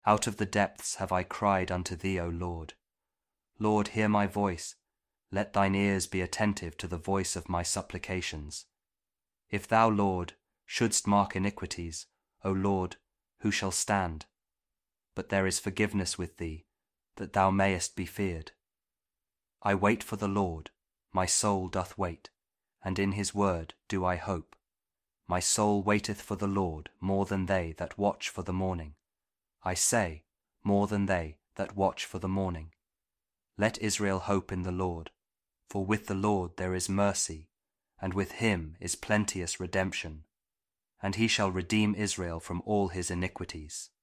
Out of the depths have I cried unto thee, O Lord. Lord, hear my voice. Let thine ears be attentive to the voice of my supplications. If thou, Lord, shouldst mark iniquities, O Lord, who shall stand? But there is forgiveness with thee, that thou mayest be feared. I wait for the Lord, my soul doth wait, and in his word do I hope. My soul waiteth for the Lord more than they that watch for the morning. I say, more than they that watch for the morning. Let Israel hope in the Lord, for with the Lord there is mercy, and with him is plenteous redemption, and he shall redeem Israel from all his iniquities.